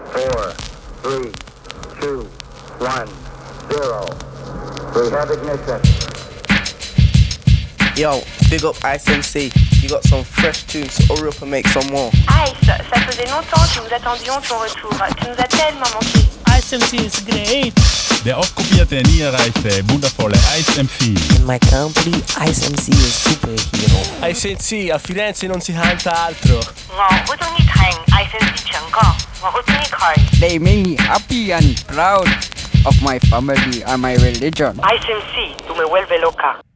4, 3, 2, 1, 0. We have ignition. Yo, big up Ice MC. You got some fresh tunes, so hurry up and make some more. Ice, ça faisait longtemps que nous attendions ton retour. Tu nous as tellement manqué. Ice MC ist great. Der oft kopierte, nie erreichte, wundervolle Ice MC. In my country, Ice MC is superhero. Ice MC, a Firenze non si canta altro. They make me happy and proud of my family and my religion. Ice MC, tu me vuelve loca.